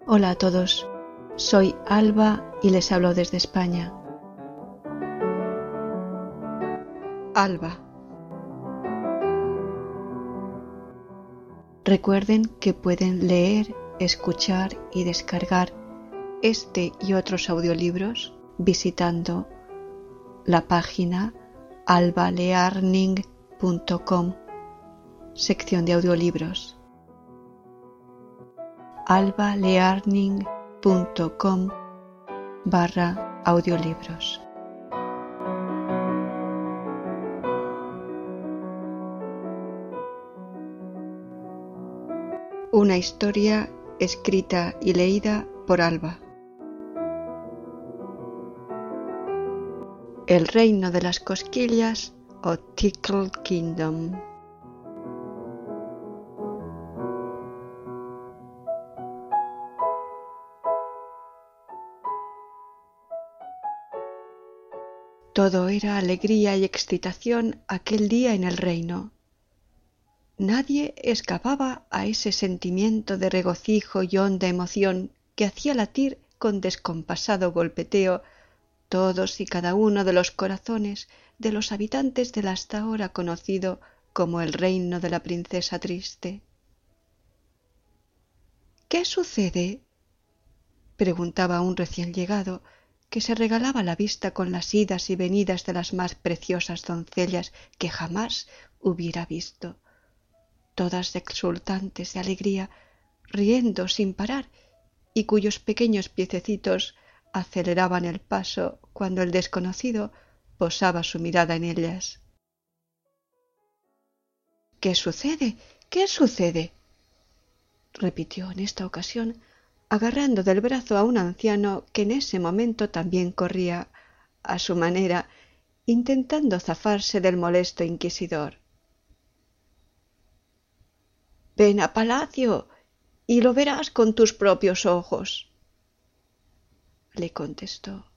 Hola a todos, soy Alba y les hablo desde España. Alba. Recuerden que pueden leer, escuchar y descargar este y otros audiolibros visitando la página albalearning.com, sección de audiolibros. albalearning.com/audiolibros. Una historia escrita y leída por Alba. El reino de las cosquillas o Tickle Kingdom. Todo era alegría y excitación aquel día en el reino. Nadie escapaba a ese sentimiento de regocijo y honda emoción que hacía latir con descompasado golpeteo todos y cada uno de los corazones de los habitantes del hasta ahora conocido como el reino de la princesa triste. —¿Qué sucede? —preguntaba un recién llegado que se regalaba la vista con las idas y venidas de las más preciosas doncellas que jamás hubiera visto, todas exultantes de alegría, riendo sin parar, y cuyos pequeños piececitos aceleraban el paso cuando el desconocido posaba su mirada en ellas. —¿Qué sucede? ¿Qué sucede? —repitió en esta ocasión, agarrando del brazo a un anciano que en ese momento también corría, a su manera, intentando zafarse del molesto inquisidor. —Ven a palacio y lo verás con tus propios ojos —le contestó.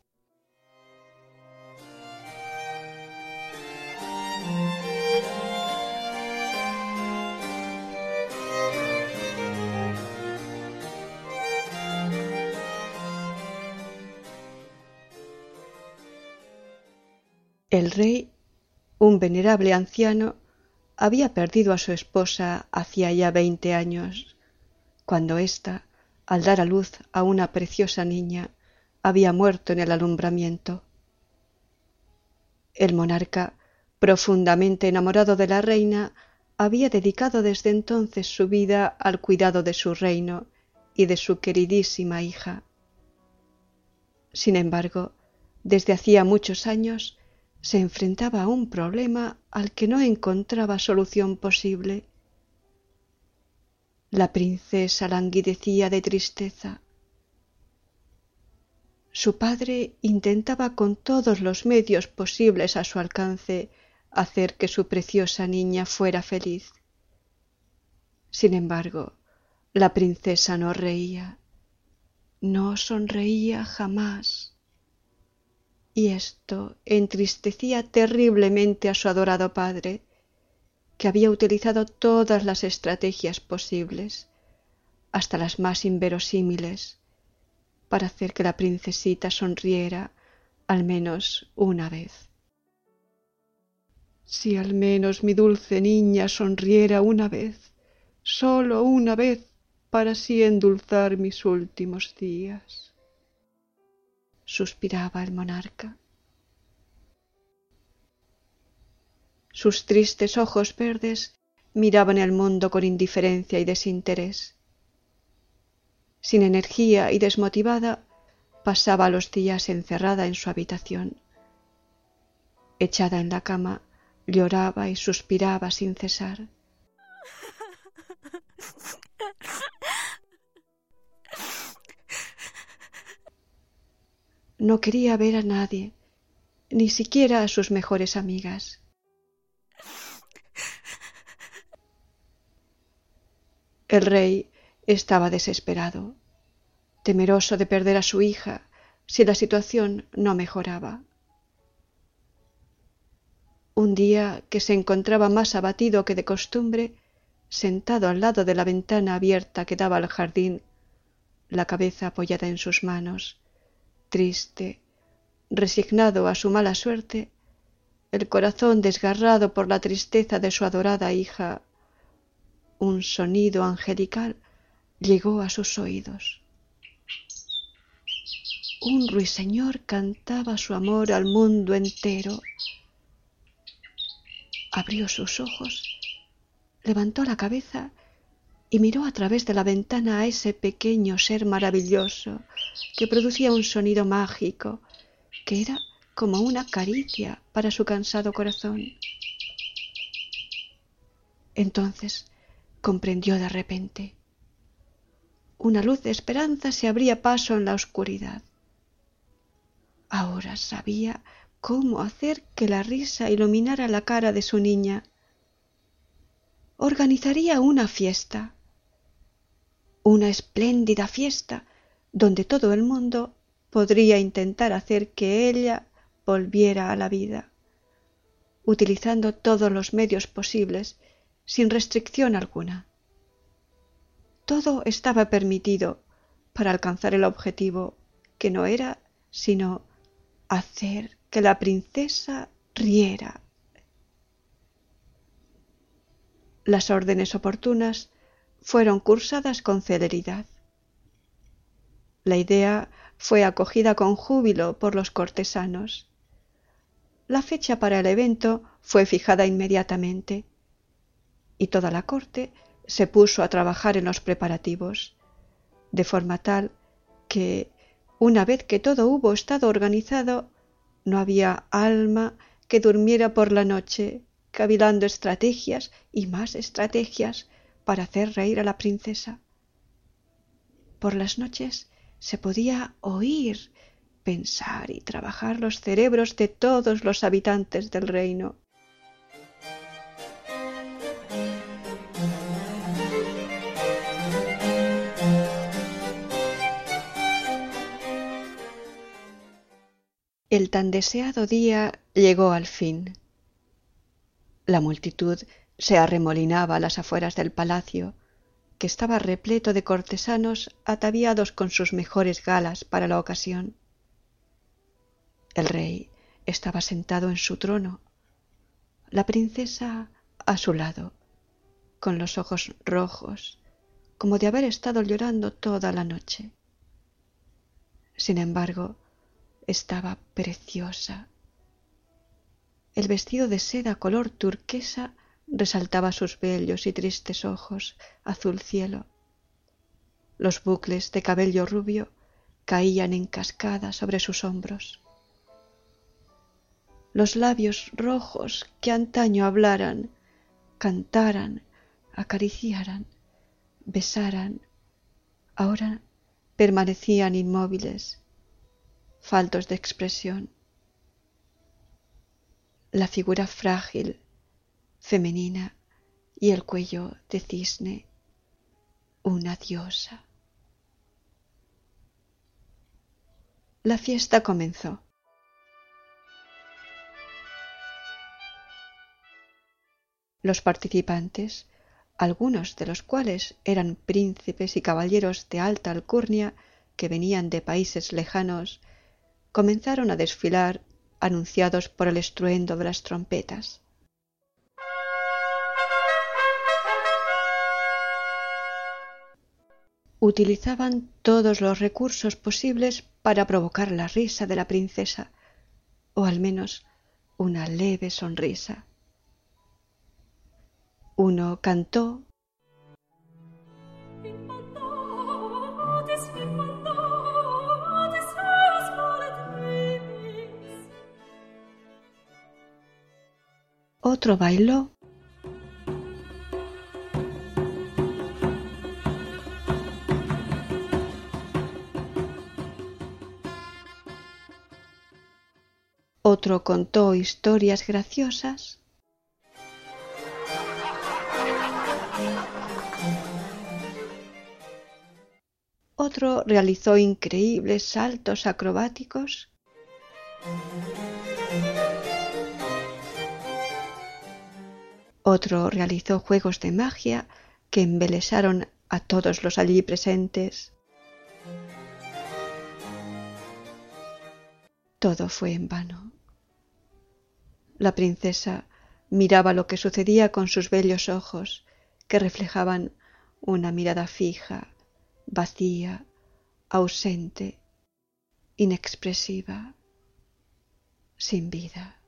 El rey, un venerable anciano, había perdido a su esposa hacía ya 20 años, cuando ésta, al dar a luz a una preciosa niña, había muerto en el alumbramiento. El monarca, profundamente enamorado de la reina, había dedicado desde entonces su vida al cuidado de su reino y de su queridísima hija. Sin embargo, desde hacía muchos años se enfrentaba a un problema al que no encontraba solución posible. La princesa languidecía de tristeza. Su padre intentaba con todos los medios posibles a su alcance hacer que su preciosa niña fuera feliz. Sin embargo, la princesa no reía, no sonreía jamás, y esto entristecía terriblemente a su adorado padre, que había utilizado todas las estrategias posibles, hasta las más inverosímiles, para hacer que la princesita sonriera al menos una vez. Si al menos mi dulce niña sonriera una vez, sólo una vez, para así endulzar mis últimos días, suspiraba el monarca. Sus tristes ojos verdes miraban el mundo con indiferencia y desinterés. Sin energía y desmotivada, pasaba los días encerrada en su habitación. Echada en la cama, lloraba y suspiraba sin cesar. No quería ver a nadie, ni siquiera a sus mejores amigas. El rey estaba desesperado, temeroso de perder a su hija si la situación no mejoraba. Un día que se encontraba más abatido que de costumbre, sentado al lado de la ventana abierta que daba al jardín, la cabeza apoyada en sus manos, triste, resignado a su mala suerte, el corazón desgarrado por la tristeza de su adorada hija, un sonido angelical llegó a sus oídos. Un ruiseñor cantaba su amor al mundo entero. Abrió sus ojos, levantó la cabeza y miró a través de la ventana a ese pequeño ser maravilloso que producía un sonido mágico, que era como una caricia para su cansado corazón. Entonces comprendió de repente. Una luz de esperanza se abría paso en la oscuridad. Ahora sabía cómo hacer que la risa iluminara la cara de su niña. Organizaría una fiesta, una espléndida fiesta, donde todo el mundo podría intentar hacer que ella volviera a la vida, utilizando todos los medios posibles, sin restricción alguna. Todo estaba permitido para alcanzar el objetivo, que no era sino hacer que la princesa riera. Las órdenes oportunas fueron cursadas con celeridad. La idea fue acogida con júbilo por los cortesanos. La fecha para el evento fue fijada inmediatamente, y toda la corte se puso a trabajar en los preparativos, de forma tal que, una vez que todo hubo estado organizado, no había alma que durmiera por la noche, cavilando estrategias y más estrategias para hacer reír a la princesa. Por las noches se podía oír, pensar y trabajar los cerebros de todos los habitantes del reino. El tan deseado día llegó al fin. La multitud se arremolinaba a las afueras del palacio, que estaba repleto de cortesanos ataviados con sus mejores galas para la ocasión. El rey estaba sentado en su trono, la princesa a su lado, con los ojos rojos, como de haber estado llorando toda la noche. Sin embargo, estaba preciosa. El vestido de seda color turquesa resaltaba sus bellos y tristes ojos azul cielo. Los bucles de cabello rubio caían en cascada sobre sus hombros. Los labios rojos que antaño hablaran, cantaran, acariciaran, besaran, ahora permanecían inmóviles, faltos de expresión. La figura frágil, femenina, y el cuello de cisne, una diosa. La fiesta comenzó. Los participantes, algunos de los cuales eran príncipes y caballeros de alta alcurnia que venían de países lejanos, comenzaron a desfilar, anunciados por el estruendo de las trompetas. Utilizaban todos los recursos posibles para provocar la risa de la princesa, o al menos una leve sonrisa. Uno cantó, otro bailó, otro contó historias graciosas, otro realizó increíbles saltos acrobáticos, otro realizó juegos de magia que embelesaron a todos los allí presentes. Todo fue en vano. La princesa miraba lo que sucedía con sus bellos ojos, que reflejaban una mirada fija, vacía, ausente, inexpresiva, sin vida.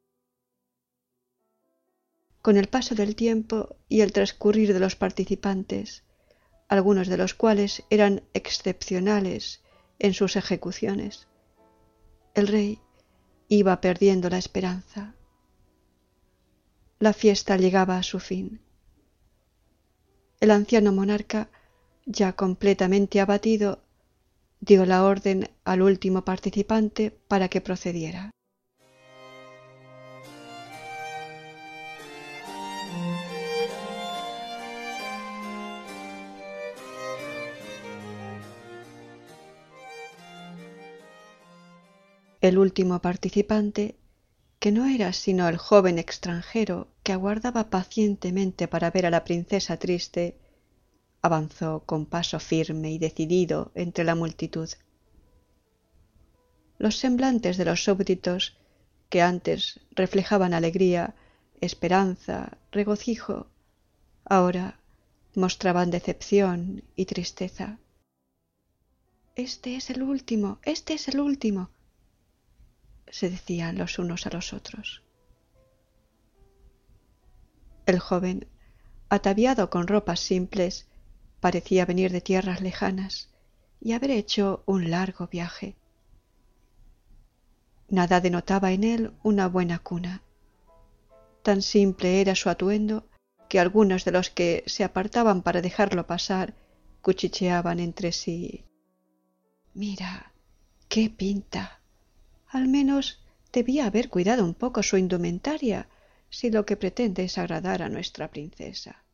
Con el paso del tiempo y el transcurrir de los participantes, algunos de los cuales eran excepcionales en sus ejecuciones, el rey iba perdiendo la esperanza. La fiesta llegaba a su fin. El anciano monarca, ya completamente abatido, dio la orden al último participante para que procediera. El último participante, que no era sino el joven extranjero que aguardaba pacientemente para ver a la princesa triste, avanzó con paso firme y decidido entre la multitud. Los semblantes de los súbditos, que antes reflejaban alegría, esperanza, regocijo, ahora mostraban decepción y tristeza. «Este es el último, este es el último», se decían los unos a los otros. El joven, ataviado con ropas simples, parecía venir de tierras lejanas y haber hecho un largo viaje. Nada denotaba en él una buena cuna. Tan simple era su atuendo que algunos de los que se apartaban para dejarlo pasar cuchicheaban entre sí. «Mira, qué pinta. Al menos debía haber cuidado un poco su indumentaria, si lo que pretende es agradar a nuestra princesa».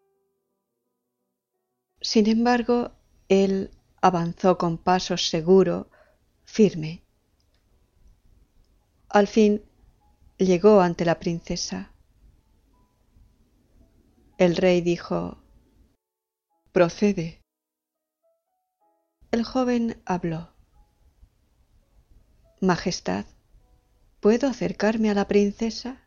Sin embargo, él avanzó con paso seguro, firme. Al fin llegó ante la princesa. El rey dijo: «Procede». El joven habló: «Majestad, ¿puedo acercarme a la princesa?».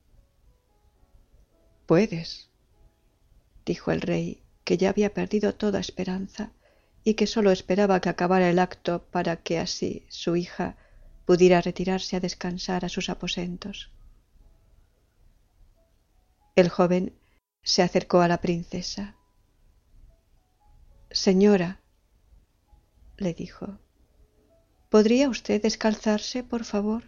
«Puedes», dijo el rey, que ya había perdido toda esperanza y que sólo esperaba que acabara el acto para que así su hija pudiera retirarse a descansar a sus aposentos. El joven se acercó a la princesa. «Señora», le dijo, «¿podría usted descalzarse, por favor?».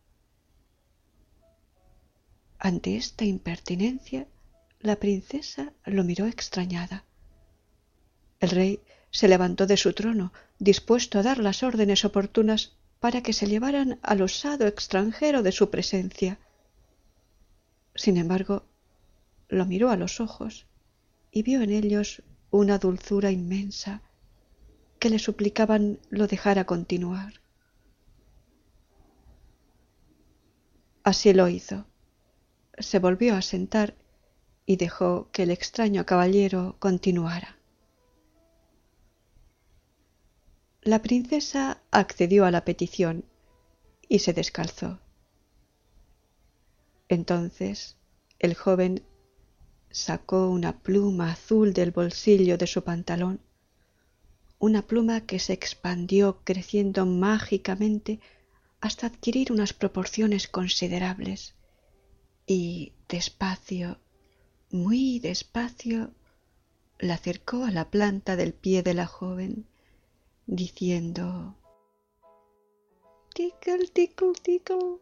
Ante esta impertinencia, la princesa lo miró extrañada. El rey se levantó de su trono, dispuesto a dar las órdenes oportunas para que se llevaran al osado extranjero de su presencia. Sin embargo, lo miró a los ojos y vio en ellos una dulzura inmensa que le suplicaban lo dejara continuar. Así lo hizo. Se volvió a sentar y dejó que el extraño caballero continuara. La princesa accedió a la petición y se descalzó. Entonces el joven sacó una pluma azul del bolsillo de su pantalón, una pluma que se expandió creciendo mágicamente hasta adquirir unas proporciones considerables, y despacio, muy despacio, la acercó a la planta del pie de la joven, diciendo: «Tickle, tickle, tickle».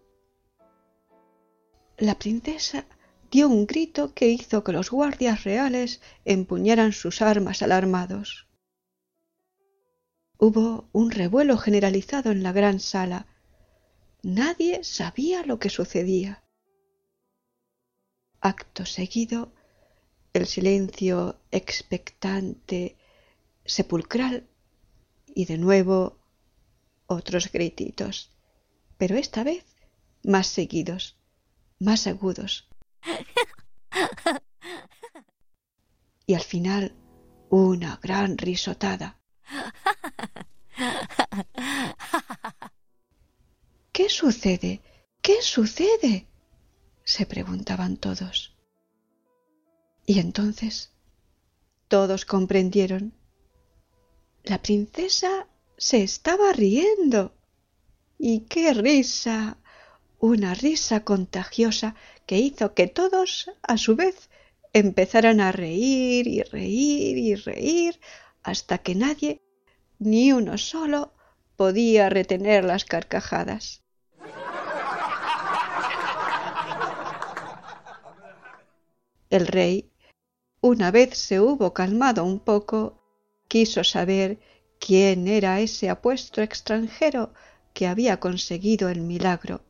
La princesa dio un grito que hizo que los guardias reales empuñaran sus armas alarmados. Hubo un revuelo generalizado en la gran sala. Nadie sabía lo que sucedía. Acto seguido, el silencio expectante, sepulcral, y de nuevo otros grititos, pero esta vez más seguidos, más agudos. Y al final una gran risotada. sucede? ¿Qué sucede?, se preguntaban todos. Y entonces todos comprendieron. La princesa se estaba riendo. ¡Y qué risa! Una risa contagiosa que hizo que todos, a su vez, empezaran a reír y reír y reír hasta que nadie, ni uno solo, podía retener las carcajadas. El rey, una vez se hubo calmado un poco, quiso saber quién era ese apuesto extranjero que había conseguido el milagro.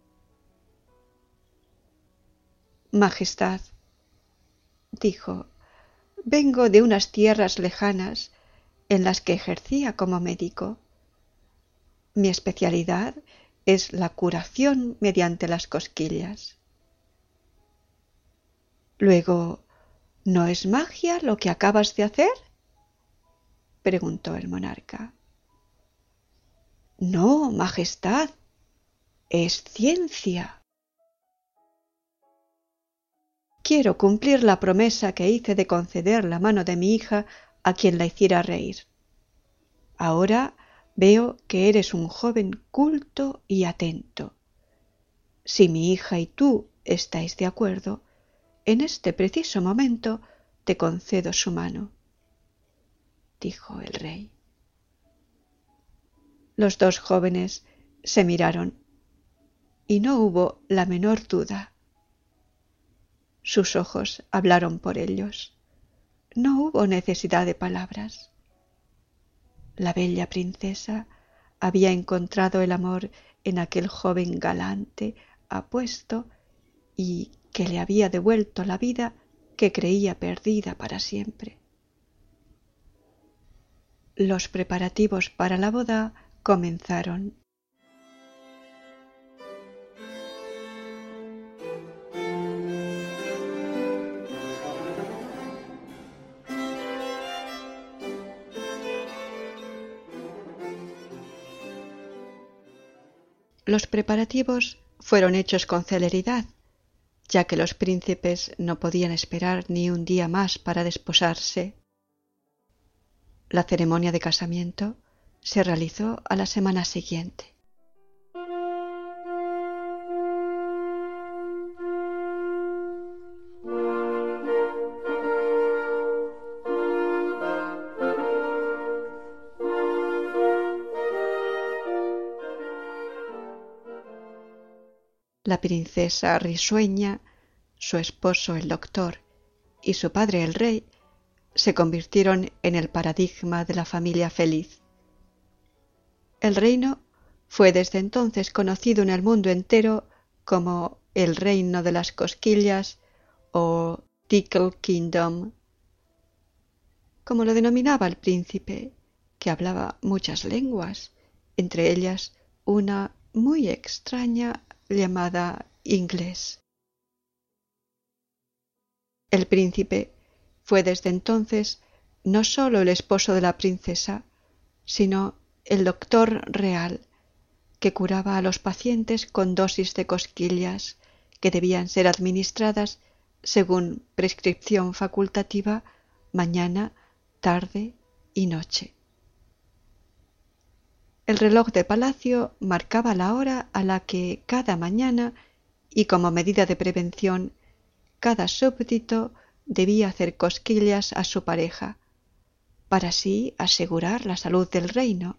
Majestad, dijo, vengo de unas tierras lejanas en las que ejercía como médico. Mi especialidad es la curación mediante las cosquillas. Luego, ¿no es magia lo que acabas de hacer?, preguntó el monarca. No, Majestad, es ciencia. Quiero cumplir la promesa que hice de conceder la mano de mi hija a quien la hiciera reír. Ahora veo que eres un joven culto y atento. Si mi hija y tú estáis de acuerdo, en este preciso momento te concedo su mano, dijo el rey. Los dos jóvenes se miraron y no hubo la menor duda. Sus ojos hablaron por ellos. No hubo necesidad de palabras. La bella princesa había encontrado el amor en aquel joven galante, apuesto, y que le había devuelto la vida que creía perdida para siempre. Los preparativos para la boda comenzaron. Los preparativos fueron hechos con celeridad, ya que los príncipes no podían esperar ni un día más para desposarse. La ceremonia de casamiento se realizó a la semana siguiente. La princesa risueña, su esposo el doctor y su padre el rey se convirtieron en el paradigma de la familia feliz. El reino fue desde entonces conocido en el mundo entero como el reino de las cosquillas o Tickle Kingdom, como lo denominaba el príncipe, que hablaba muchas lenguas, entre ellas una muy extraña llamada inglés. El príncipe fue desde entonces no sólo el esposo de la princesa, sino el doctor real, que curaba a los pacientes con dosis de cosquillas que debían ser administradas según prescripción facultativa mañana, tarde y noche. El reloj de palacio marcaba la hora a la que cada mañana, y como medida de prevención, cada súbdito debía hacer cosquillas a su pareja, para así asegurar la salud del reino.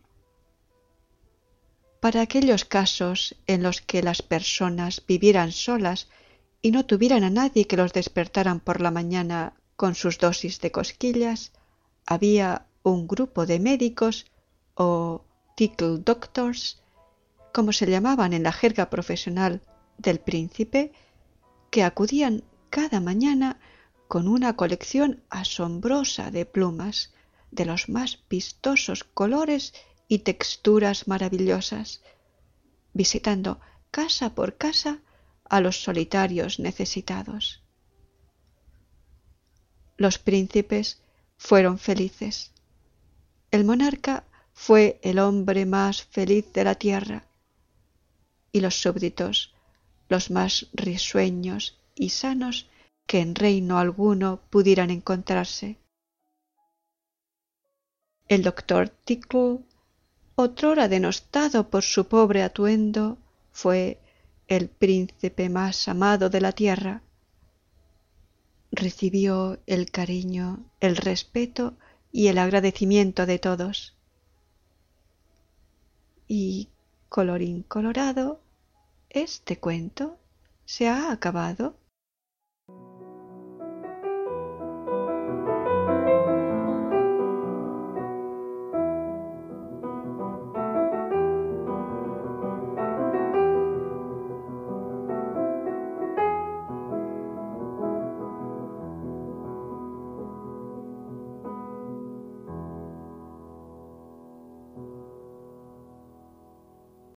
Para aquellos casos en los que las personas vivieran solas y no tuvieran a nadie que los despertaran por la mañana con sus dosis de cosquillas, había un grupo de médicos o tickle doctors, como se llamaban en la jerga profesional del príncipe, que acudían cada mañana con una colección asombrosa de plumas, de los más vistosos colores y texturas maravillosas, visitando casa por casa a los solitarios necesitados. Los príncipes fueron felices. El monarca fue el hombre más feliz de la tierra. y los súbditos, los más risueños y sanos que en reino alguno pudieran encontrarse. El doctor Tickle, otrora denostado por su pobre atuendo, fue el príncipe más amado de la tierra. Recibió el cariño, el respeto y el agradecimiento de todos. Y, colorín colorado, este cuento se ha acabado.